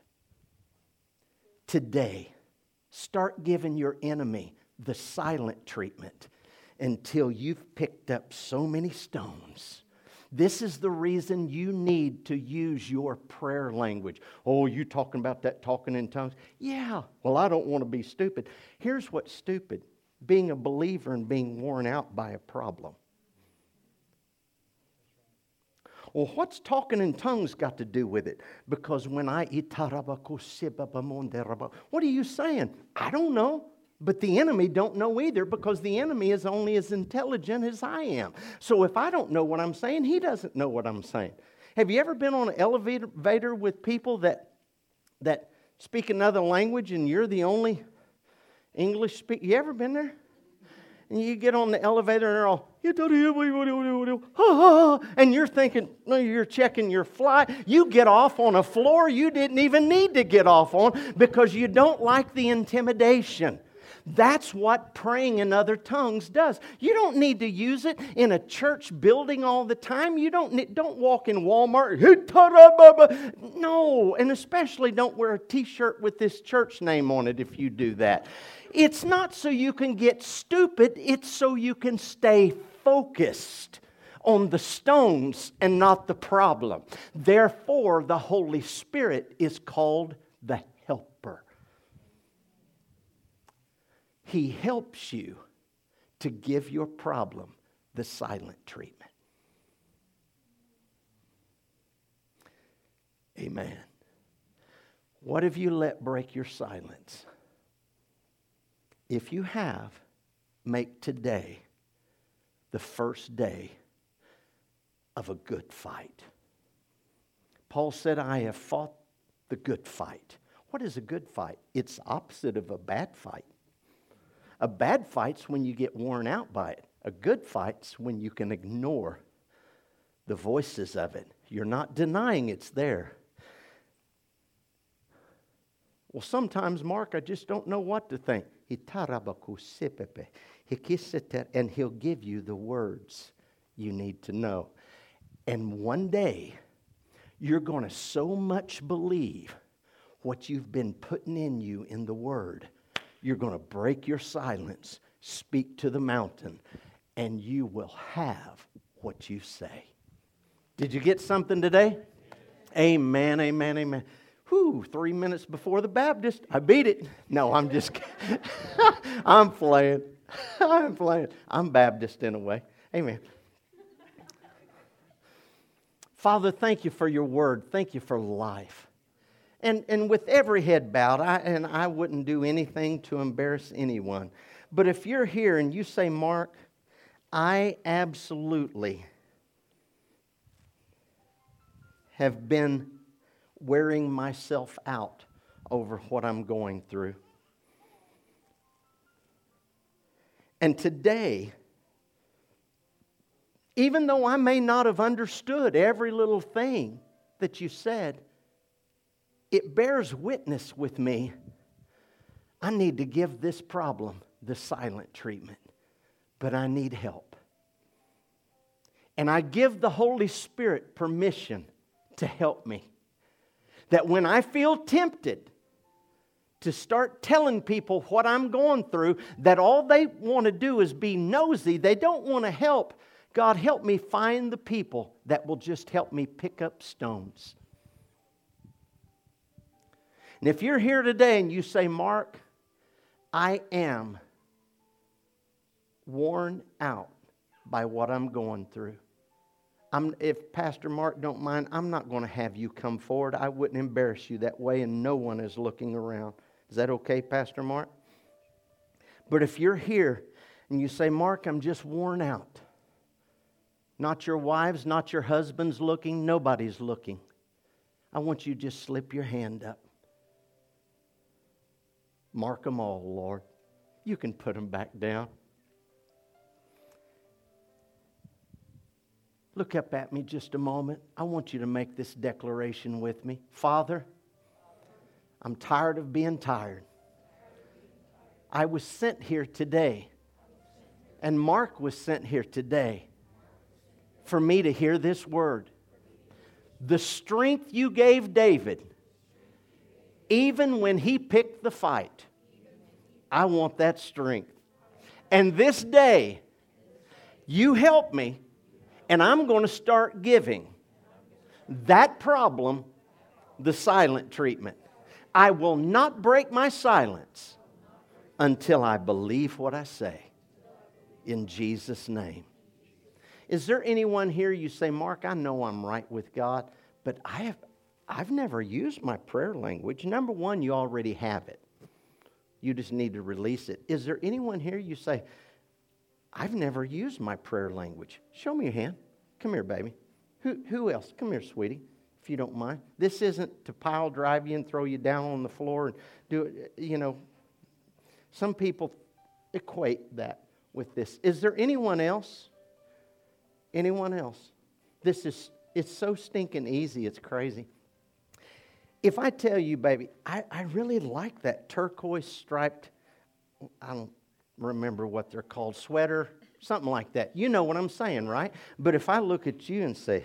Today, start giving your enemy the silent treatment until you've picked up so many stones. This is the reason you need to use your prayer language. Oh, you talking about that talking in tongues? Yeah, well, I don't want to be stupid. Here's what's stupid. Being a believer and being worn out by a problem. Well, what's talking in tongues got to do with it? Because when I... What are you saying? I don't know. But the enemy don't know either, because the enemy is only as intelligent as I am. So if I don't know what I'm saying, he doesn't know what I'm saying. Have you ever been on an elevator with people that that speak another language and you're the only English speaker. You ever been there? And you get on the elevator and they're all, and you're thinking, no, you're checking your flight. You get off on a floor you didn't even need to get off on because you don't like the intimidation. That's what praying in other tongues does. You don't need to use it in a church building all the time. You don't need, don't walk in Walmart. No, and especially don't wear a t-shirt with this church name on it if you do that. It's not so you can get stupid. It's so you can stay focused on the stones and not the problem. Therefore, the Holy Spirit is called the helper. He helps you to give your problem the silent treatment. Amen. What have you let break your silence? If you have, make today the first day of a good fight. Paul said, I have fought the good fight. What is a good fight? It's opposite of a bad fight. A bad fight's when you get worn out by it. A good fight's when you can ignore the voices of it. You're not denying it's there. Well, sometimes, Mark, I just don't know what to think. And He'll give you the words you need to know. And one day, you're going to so much believe what you've been putting in you in the Word. You're going to break your silence, speak to the mountain, and you will have what you say. Did you get something today? Amen, amen, amen. Whew, three minutes before the Baptist. I beat it. No, I'm just kidding. I'm playing. I'm playing. I'm Baptist in a way. Amen. Father, thank you for your word. Thank you for life. And and with every head bowed, I, and I wouldn't do anything to embarrass anyone. But if you're here and you say, Mark, I absolutely have been wearing myself out over what I'm going through. And today, even though I may not have understood every little thing that you said, it bears witness with me. I need to give this problem the silent treatment, but I need help. And I give the Holy Spirit permission to help me. That when I feel tempted to start telling people what I'm going through, that all they want to do is be nosy, they don't want to help. God, help me find the people that will just help me pick up stones. And if you're here today and you say, Mark, I am worn out by what I'm going through. I'm, if Pastor Mark don't mind, I'm not going to have you come forward. I wouldn't embarrass you that way, and no one is looking around. Is that okay, Pastor Mark? But if you're here and you say, Mark, I'm just worn out. Not your wives, not your husbands looking, nobody's looking. I want you to just slip your hand up. Mark them all, Lord. You can put them back down. Look up at me just a moment. I want you to make this declaration with me. Father, I'm tired of being tired. I was sent here today, and Mark was sent here today for me to hear this word. The strength you gave David, even when he picked the fight, I want that strength. And this day, you help me. And I'm going to start giving that problem the silent treatment. I will not break my silence until I believe what I say. In Jesus' name. Is there anyone here you say, Mark, I know I'm right with God, but I have, I've never used my prayer language. Number one, you already have it. You just need to release it. Is there anyone here you say, I've never used my prayer language? Show me your hand. Come here, baby. Who, who else? Come here, sweetie. If if you don't mind. This isn't to pile drive you and throw you down on the floor and do it, you know. Some people equate that with this. Is there anyone else? Anyone else? This is, it's so stinking easy, it's crazy. If I tell you, baby, I, I really like that turquoise striped, I don't remember what they're called, sweater, something like that. You know what I'm saying, right? But if I look at you and say,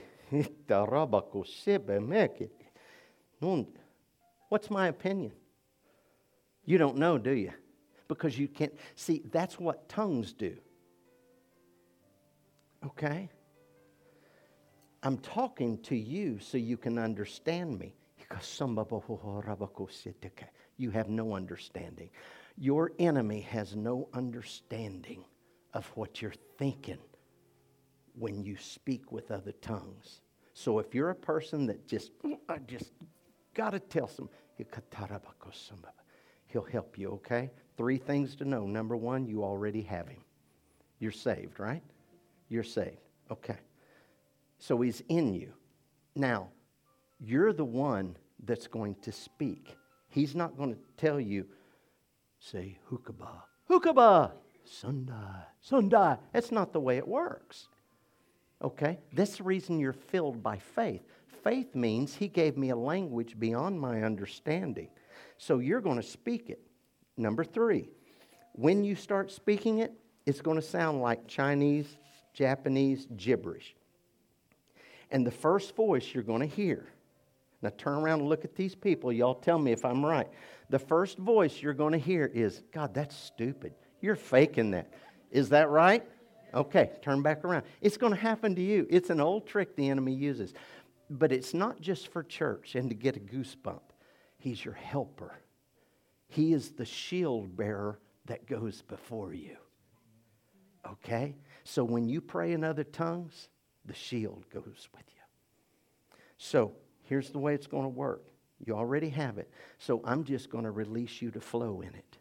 what's my opinion? You don't know, do you? Because you can't. See, that's what tongues do. Okay? I'm talking to you so you can understand me. You have no understanding. Your enemy has no understanding of what you're thinking when you speak with other tongues. So if you're a person that just, I just got to tell some, he'll help you, okay? Three things to know. Number one, you already have him. You're saved, right? You're saved. Okay. So he's in you. Now, you're the one that's going to speak. He's not going to tell you, say, Hukaba, Hukaba, Sundai, Sundai. That's not the way it works. Okay? That's the reason you're filled by faith. Faith means he gave me a language beyond my understanding. So you're going to speak it. Number three, when you start speaking it, it's going to sound like Chinese, Japanese gibberish. And the first voice you're going to hear. Now turn around and look at these people. Y'all tell me if I'm right. The first voice you're going to hear is, God, that's stupid. You're faking that. Is that right? Okay, turn back around. It's going to happen to you. It's an old trick the enemy uses. But it's not just for church and to get a goosebump. He's your helper. He is the shield bearer that goes before you. Okay? So when you pray in other tongues, the shield goes with you. So here's the way it's going to work. You already have it. So I'm just going to release you to flow in it.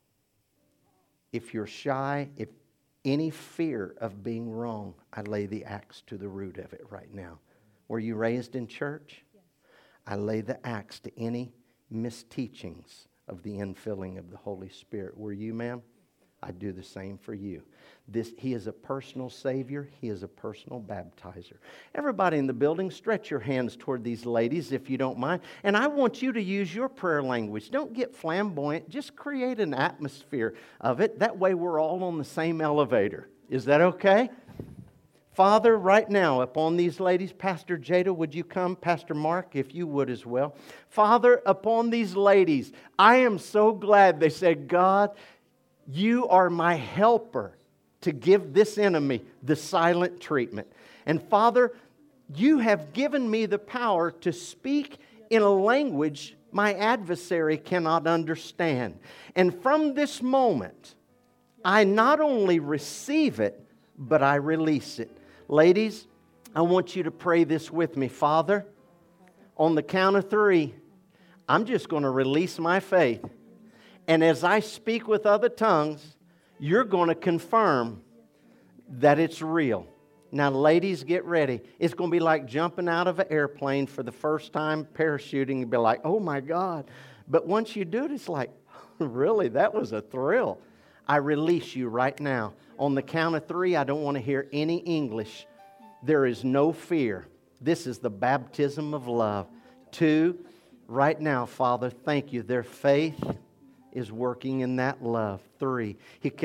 If you're shy, if any fear of being wrong, I lay the axe to the root of it right now. Were you raised in church? Yes. I lay the axe to any misteachings of the infilling of the Holy Spirit. Were you, ma'am? I do the same for you. This, he is a personal Savior. He is a personal baptizer. Everybody in the building, stretch your hands toward these ladies if you don't mind. And I want you to use your prayer language. Don't get flamboyant. Just create an atmosphere of it. That way we're all on the same elevator. Is that okay? Father, right now, upon these ladies, Pastor Jada, would you come? Pastor Mark, if you would as well. Father, upon these ladies, I am so glad they said, God, you are my helper to give this enemy the silent treatment. And Father, you have given me the power to speak in a language my adversary cannot understand. And from this moment, I not only receive it, but I release it. Ladies, I want you to pray this with me. Father, on the count of three, I'm just going to release my faith. And as I speak with other tongues, you're going to confirm that it's real. Now, ladies, get ready. It's going to be like jumping out of an airplane for the first time, parachuting. You'll be like, oh my God. But once you do it, it's like, really, that was a thrill. I release you right now. On the count of three, I don't want to hear any English. There is no fear. This is the baptism of love. Two, right now, Father, thank you. Their faith is working in that love. Three. Speak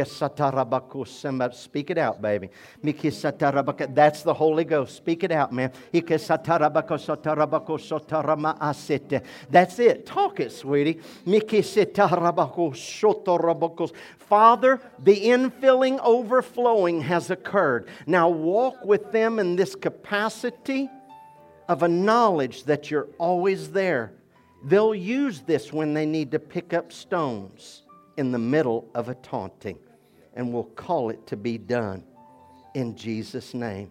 it out, baby. That's the Holy Ghost. Speak it out, man. That's it. Talk it, sweetie. Father, the infilling, overflowing has occurred. Now walk with them in this capacity of a knowledge that you're always there. They'll use this when they need to pick up stones in the middle of a taunting. And we'll call it to be done. In Jesus' name.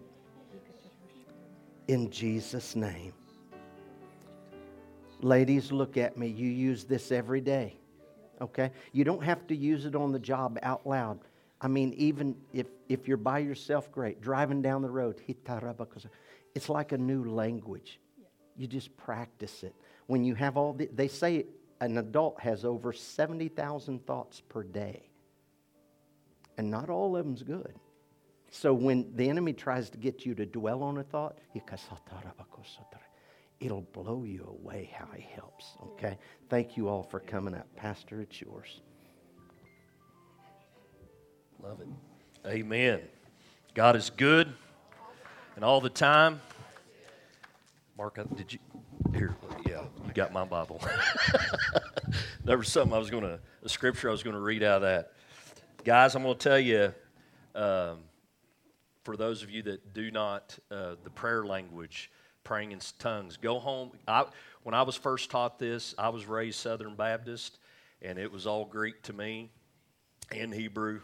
In Jesus' name. Ladies, look at me. You use this every day. Okay? You don't have to use it on the job out loud. I mean, even if, if you're by yourself, great. Driving down the road. It's like a new language. You just practice it. When you have all the, they say an adult has over seventy thousand thoughts per day. And not all of them's good. So when the enemy tries to get you to dwell on a thought, it'll blow you away how he helps. Okay? Thank you all for coming up. Pastor, it's yours.
Love it. Amen. God is good, and all the time. Mark, did you? Here, yeah, you got my Bible. There was something I was going to, a scripture I was going to read out of that. Guys, I'm going to tell you, um, for those of you that do not, uh, the prayer language, praying in tongues, go home. I, when I was first taught this, I was raised Southern Baptist, and it was all Greek to me and Hebrew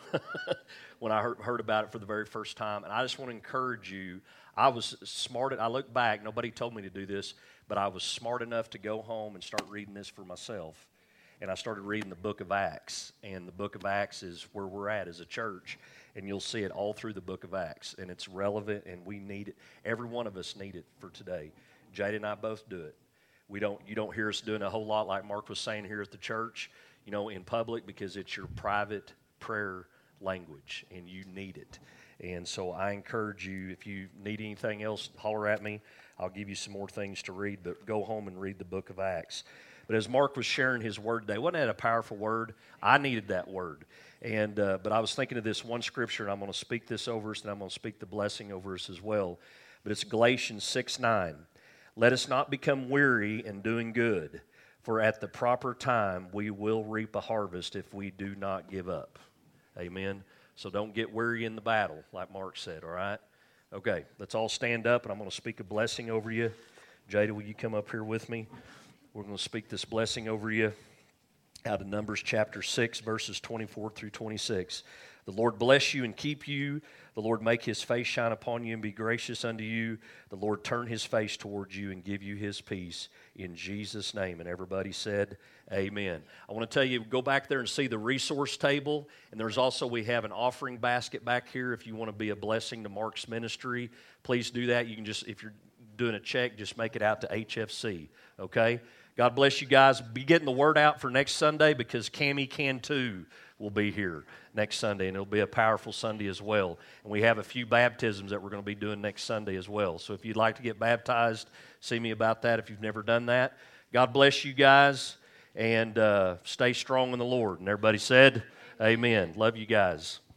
when I heard, heard about it for the very first time. And I just want to encourage you. I was smart. I look back, nobody told me to do this, but I was smart enough to go home and start reading this for myself. And I started reading the book of Acts. And the book of Acts is where we're at as a church. And you'll see it all through the book of Acts. And it's relevant, and we need it. Every one of us need it for today. Jade and I both do it. We don't. You don't hear us doing a whole lot like Mark was saying here at the church, you know, in public, because it's your private prayer language, and you need it. And so I encourage you, if you need anything else, holler at me. I'll give you some more things to read, but go home and read the book of Acts. But as Mark was sharing his word today, wasn't that a powerful word? I needed that word. And uh, but I was thinking of this one scripture, and I'm going to speak this over us, and I'm going to speak the blessing over us as well. But it's Galatians six nine. Let us not become weary in doing good, for at the proper time we will reap a harvest if we do not give up. Amen. So don't get weary in the battle, like Mark said, all right? Okay, let's all stand up, and I'm going to speak a blessing over you. Jada, will you come up here with me? We're going to speak this blessing over you out of Numbers chapter six, verses twenty-four through twenty-six. The Lord bless you and keep you. The Lord make his face shine upon you and be gracious unto you. The Lord turn his face towards you and give you his peace in Jesus' name. And everybody said, amen. I want to tell you, go back there and see the resource table. And there's also, we have an offering basket back here. If you want to be a blessing to Mark's ministry, please do that. You can just, if you're doing a check, just make it out to H F C, okay? God bless you guys. Be getting the word out for next Sunday, because Cammie Cantu will be here next Sunday, and it'll be a powerful Sunday as well. And we have a few baptisms that we're going to be doing next Sunday as well. So if you'd like to get baptized, see me about that if you've never done that. God bless you guys, and uh, stay strong in the Lord. And everybody said, amen. Love you guys.